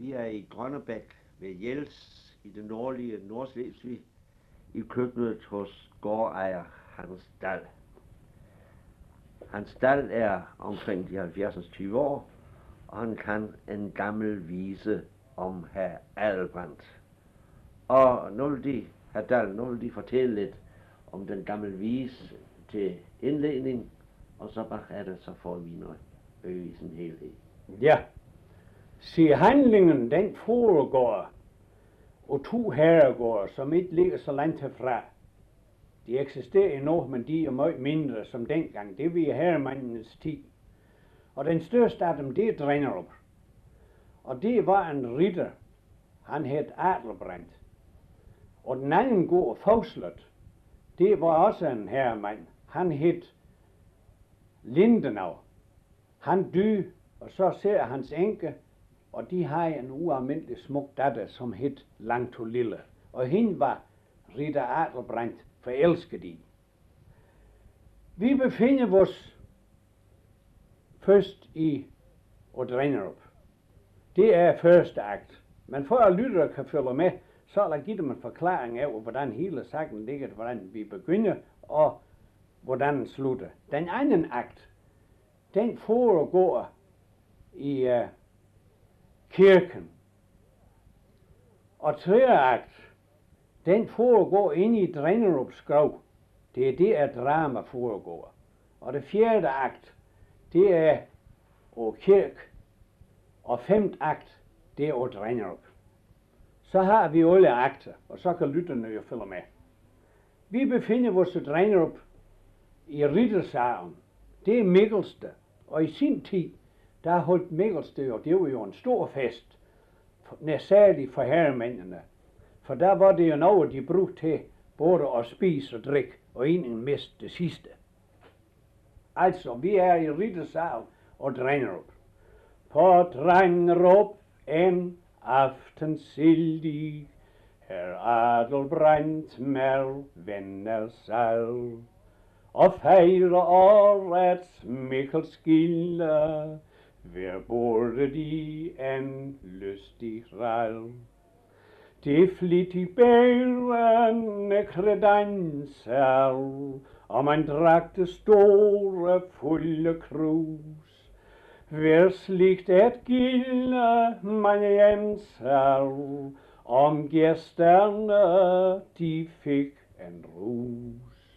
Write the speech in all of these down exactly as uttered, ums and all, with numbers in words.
Vi er i Grønnebæk ved Jels i det nordlige Nordslesvig i køkkenet hos gårdejer Hans Dahl. Hans Dahl er omkring de halvfjerds tyve år, og han kan en gammel vise om herr Adelbrandt. Og nu vil de, herr Dahl, nu vil de fortælle lidt om den gamle vise til indledning, og så bagefter så får vi noget øge i sin helhed. Ja, se handlingen den foregår og to herregårde, som ikke ligger så langt herfra. De eksisterer endnu, men de er meget mindre som dengang. Det var herremandens tid. Og den største af dem, det er Drenderup. Og det var en ritter. Han hed Adelbrandt. Og den anden gård, Fauslet, det var også en herremand. Han hed Lindenau. Han døde, og så ser hans enke, og de har en ualmindelig smuk datter, som hed Langtolille. Og hende var ritter Adelbrandt forelsket i. Vi befinder os først i Drenderup. Det er første akt. Men for at lyttere kan følge med, så vil jeg give dem en forklaring af, hvordan hele sagen ligger, hvordan vi begynder og hvordan den slutter. Den anden akt, den foregår i uh, kirken. Og tredje akt, den foregår inde i Drenderups grav. Det er det, at drama foregår. Og det fjerde akt, det er på kirke. Og femte akt, det er på Drenderup. Så har vi alle akter, og så kan lytterne jo følge med. Vi befinder os i Drenderup i Riddersalen. Det er Mikkelste. Og i sin tid, der holdt Mikkelste, og det var jo en stor fest, særligt for herremændene. For der var det jo noget, de brugte til både at spise og drikke, og ingen miste det sidste. Altså, vi er i Riddersalen og Drenderup. På Drenderup en aften sildig, herr Adelbrandt med venner sig, og fejre årets Mikkelskilde, ved bordet i en lystig rall. De flittig bærende kredenser, og man drak det store fulde krus. Hver slikt et gilde man jenser, om gæsterne de fik en rus.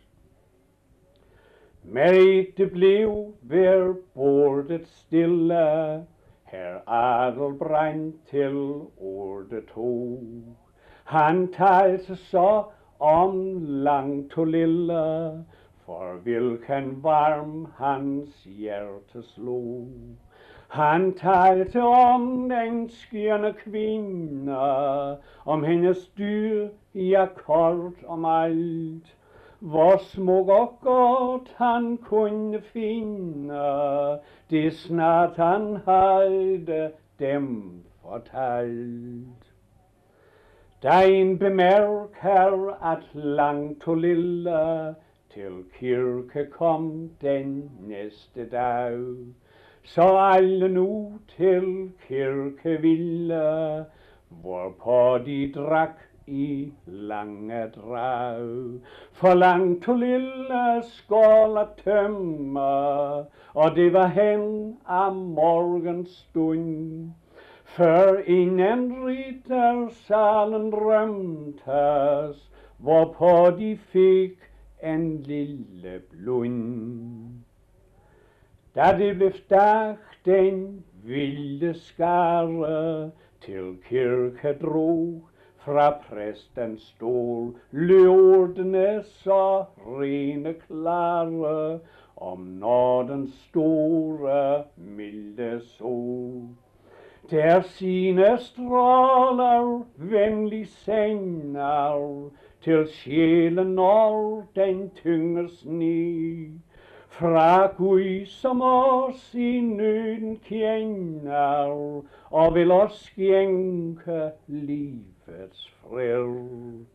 Men det blev ved bordet stille, herr Adelbrandt til ordet tog. Han talte så om Langtolille, for hvilken varm hans hjerte slog. Han talte om den skønne kvinde, om hendes dyr, ja kort om alt. Hvor smuk og godt han kunne finde, det snart han havde dem fortalt. Da en bemærker, at Langtolille til kirke kom den næste dag, så alle nu til kirke ville, hvorpå de drak i lange drag. For Langtolille skål tømme, og det var hen af morgenstund, før inden riddersalen rømtes, hvorpå de fik en lille blund. Da det blev dag, den vilde skare til kirke drog, fra præstens stol lød ordene så rene klare, om nådens store milde sol. Der sine stråler venlig sender, til sjælen når den tynges ned. Fra Gud som os i nøden kender, og vil os skænke livets fred.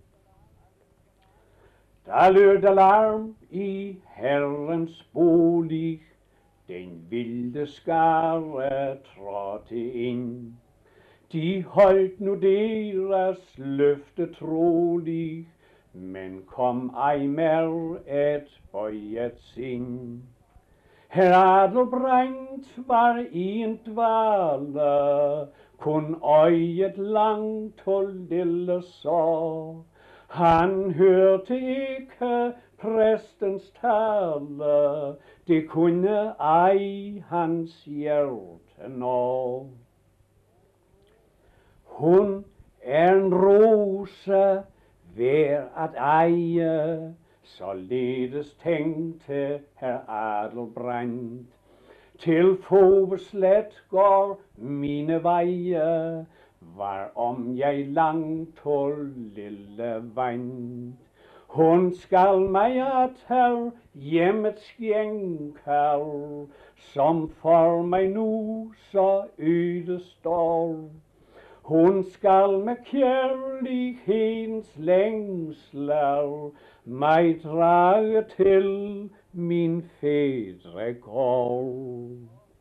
Der lød alarm i Herrens bolig, den vilde skare trådte ind. De holdt nu deres løfte troligt, men kom ej mer et bøjet sind. Herr Adelbrandt var i en dvale, kun øjet langt og lille så. Han hørte ikke præstens tale, det kunne ej hans hjerte nå. Hun er en rose værd at eje, således tænkte herr Adelbrandt. Til Foveslet går mine veje, var om jeg langt og lille vandt. Hun skal mig at her hjemmet skænker, som for mig nu så øde står. Hun skal med kærlighedens længsler mig drage til min fædre gård.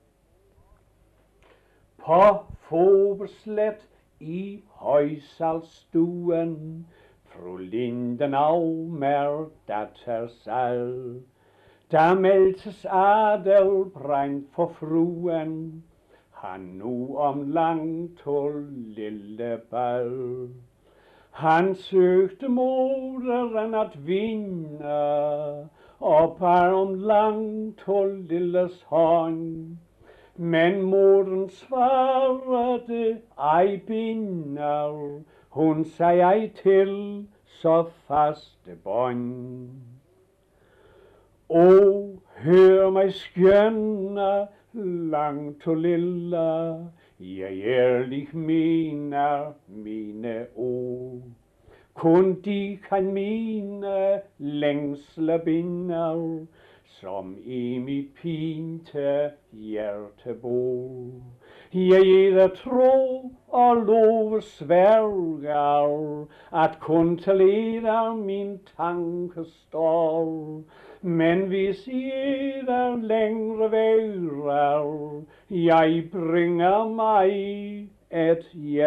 På Foveslet i højsalstuen fru Lindenau med datter sig. Der meldtes Adelbrandt for fruen, han nu om langt og lille bal. Han søgte moderen at vinde, og bar om langt og lilles hånd. Men moderen svarede ej binder, hun sagde ej til så faste bånd. O, hør mig skønne, langt og lille, jeg ærligt mener mine ord. Kun de kan mine længsle binder, som i mit pinte hjerte bor. Jeg er tro og love sværger, at kun til eder min tanke står. Men hvis I der længere værer, jeg bringer mig et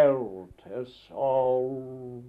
hjertesorg.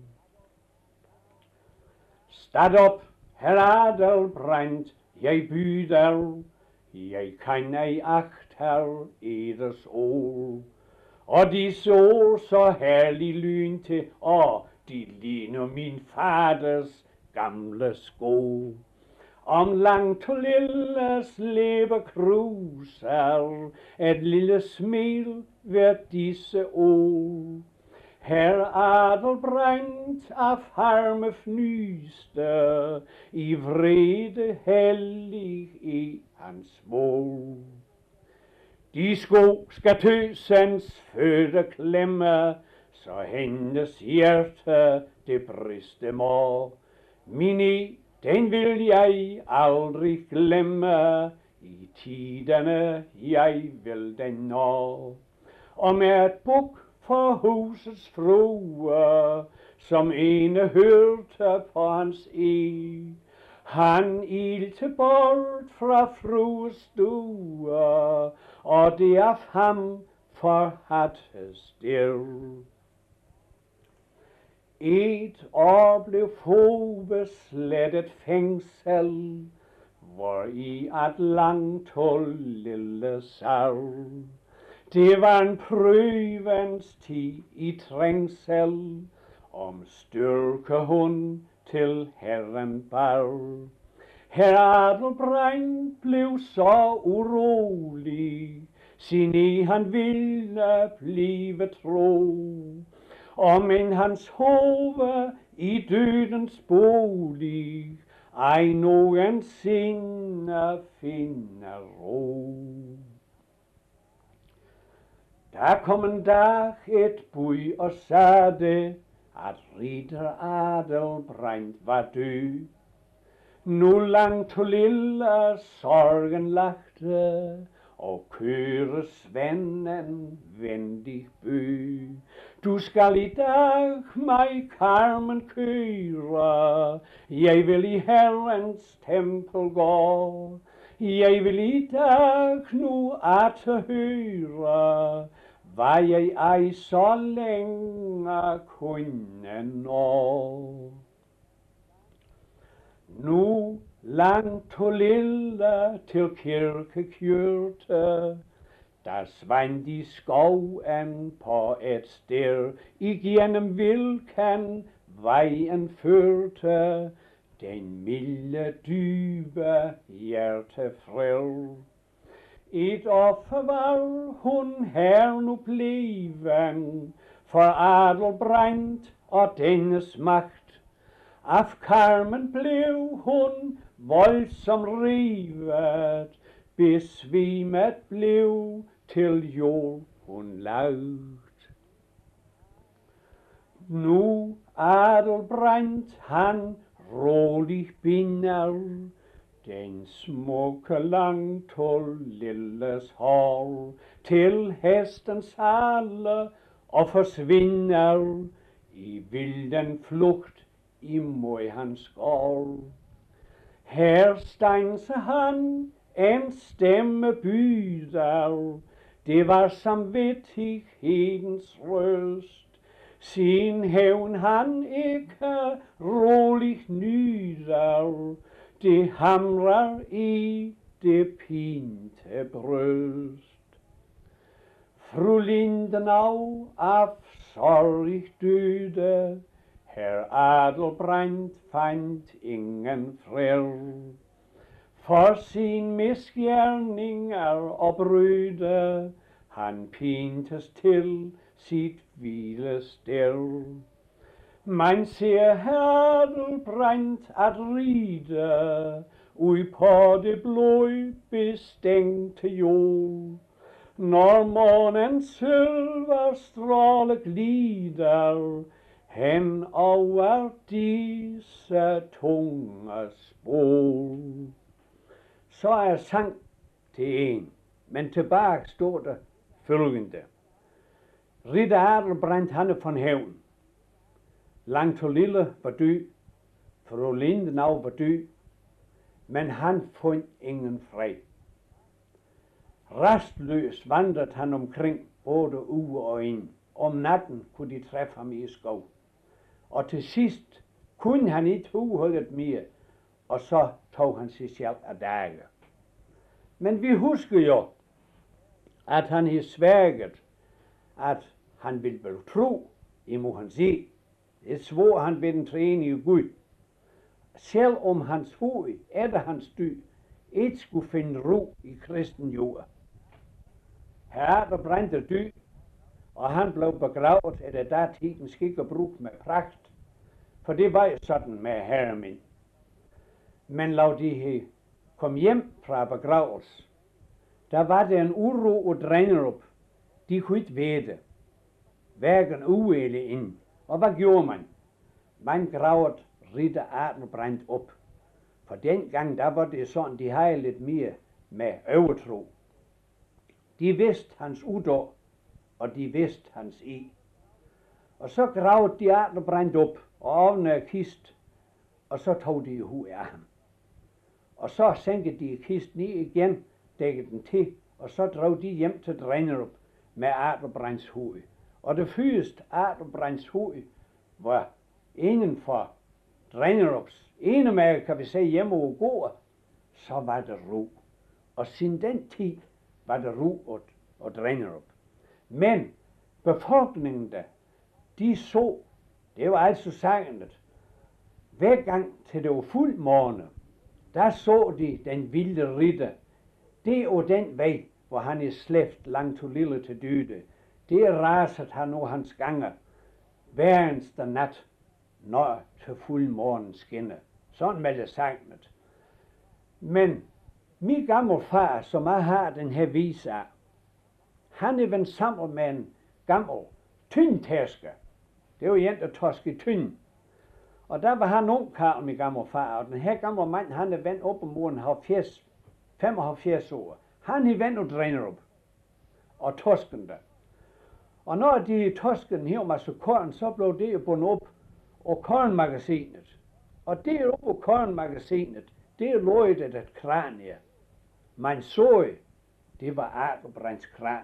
Stad op, herr Adelbrandt, jeg byder, jeg kan ej agter eders ord. Og disse ord så herlig lyn til, og de ligner min faders gamle sko. Om langt og lilles læber kruser, et lille smil ved disse ord. Herr Adelbrandt af harme fnyste, i vrede hellig i hans mål. De sko skal tøsens fødder klemme, så hendes hjerte det briste må. Min i, den vil jeg aldrig glemme, i tiderne jeg vil den nå. Og med et buk for husets frue, som ene hørte på hans eg. Han ilte bort fra frues stue, og det af ham forhattes der. Et år blev Foveslet et fængsel, hvor i at langt og lille savl. Det var en prøvens tid i trængsel, om styrke hun til Herren bar. Herr Adelbrandt blev så urolig, sin i han ville blive tro. Og men hans hoved i dødens bolig, ej nogensinde finder ro. Der kom en dag et bud og sagde, at ridder Adelbrandt var død. Nu langt og lille sorgen lagte, og køresvennen vendig bød. Du skal i dag mig karmen køre, jeg vil i Herrens tempel gå. Jeg vil i dag nu at høre, hvad jeg ej så længe kunne nå. Nu langt og lille til kirke kørte, der svand i skoven på et sted, igennem hvilken vejen førte, den milde dybe hjertefred. Et offer var hun her nu bleven, for Adelbrand og dennes magt. Af karmen blev hun voldsomt rivet, besvimet blev til jord hun lagt. Nu Adelbrand han rolig binder den smukke langtål lilles hår til hestens hale og forsvinder i vilden flugt imod hans gård. Her stanser han en stemme byder, det var samvittighedens røst. Sin hævn han ikke roligt nyder, det hamrer i det pinte bryst. Fru Lindenau af sorg døde, herr Adelbrand fandt ingen fred. For sin misgerninger og bryde, han pintes til sit hvilested. Man ser Adelbrand at ride ud på det blod bestængte jord. Når månens sølverstråle glider hen over disse tunge spor. Så er sang til en, men tilbage står der følgende. Ridder Adelbrand han er von hævn. Langt og lille var død, fru Lindenau var død, men han fandt ingen fred. Rastløs vandrede han omkring både ude og ind. Om natten kunne de træffe ham i skov. Og til sidst kunne han ikke udholde mere, og så tog han sig selv af dage. Men vi husker jo, at han havde sværet, at han ville blive tro imod hans eg. Det svor han ved den treenige Gud. Selv om hans hoved efter hans død ikke skulle finde ro i kristen jord. Herre Adelbrand er død, og han blev begravet efter datidens skik og brug med pragt, for det var jo sådan med herre min. Men lad de kom hjem fra begravelse, der var der en uro og Drengerup. De kunne ikke vide, hverken ude eller ind. Og hvad gjorde man? Man gravede ridder Adelbrand op. For dengang, der var det sådan, de havde lidt mere med overtro. De vidste hans udår, og de vidste hans eg. Og så gravede de Adelbrand op og ovnede kist, og så tog de hovedet af ham. Og så sænkede de kisten ned igen, dækkede den til, og så drog de hjem til Drengerup med Adelbrands hoved. Og det første Adelbrands hoved var inden for Drengerups enemærke, kan vi sige, hjemme over gården, så var det ro. Og siden den tid var det ro og, og Drengerup. Men befolkningen der, de så, det var altså sanget, hver gang til det var fuld måned, der så de den vilde ridder. Det og den vej, hvor han er slæbt langt og lille til døde. Det rasede han nu hans gange hver eneste nat, når til fuld morgen skinner. Sådan med det sagnet. Men min gamle far, som jeg har den her vis af, han er vendt sammen med en gammel tyndtærsker. Det var en, der torskede tynd. Og der var han ung karl, min gamle far, og den her gamle mand, han er vendt op om morgen halvfjerds, femoghalvfjerds år. Han er vendt og Drengerup og torsken der. Og når de torsken her masse korn, så blev det jo bundet op og kornmagasinet. Og det er på kornmagasinet, det er løjet et kranie. Man så, det var Adelbrands kranie.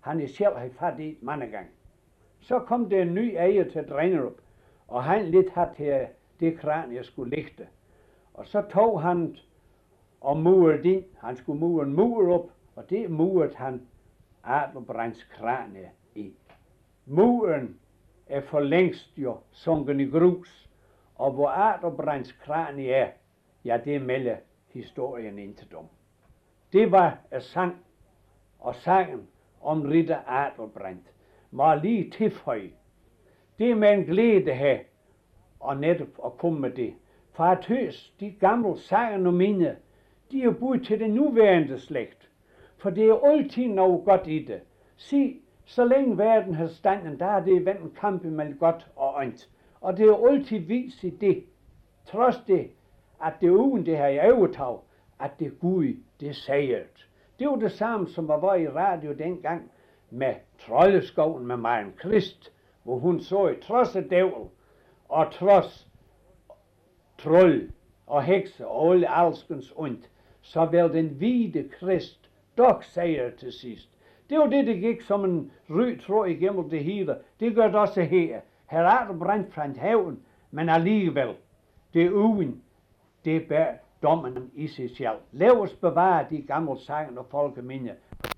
han er selv har fat i mange gange. Så kom der en ny ejer til Drenderup, og han lidt havde til det kran, jeg skulle ligge. Og så tog han og murede ind. Han skulle mure en mur op, og det murede han Adelbrands kranie i. Muren er for længst jo sunken i grus, og hvor Adelbrands kranie er, ja, det melder historien ind til dem. Det var en sang, og sangen om ridder Adelbrand må lige tilføje. Det er med en glæde her, og netop at komme med det. For at høs, de gamle sanger og minder, de er budt til den nuværende slægt. For det er altid noget godt i det. Se, så længe verden har standen, der er det vendt en kamp mellem godt og ondt. Og det er altid vist i det, trods det, at det uden det her i overtag, at det Gud, det sejret. Det var det samme, som var i radio dengang med Troldeskoven med Maren Christ, hvor hun så i trods af dævl og trods trold og hekse og alle alskens ondt, så vil den hvide Krist dog sejre til sidst. Det var det, der gik som en rød tråd igennem det hele. Det gør det også her. Her er det brændt fra en haven, men alligevel, det er uden, det bærer dommen i sig selv. Lad os bevare de gamle sange og folkeminder.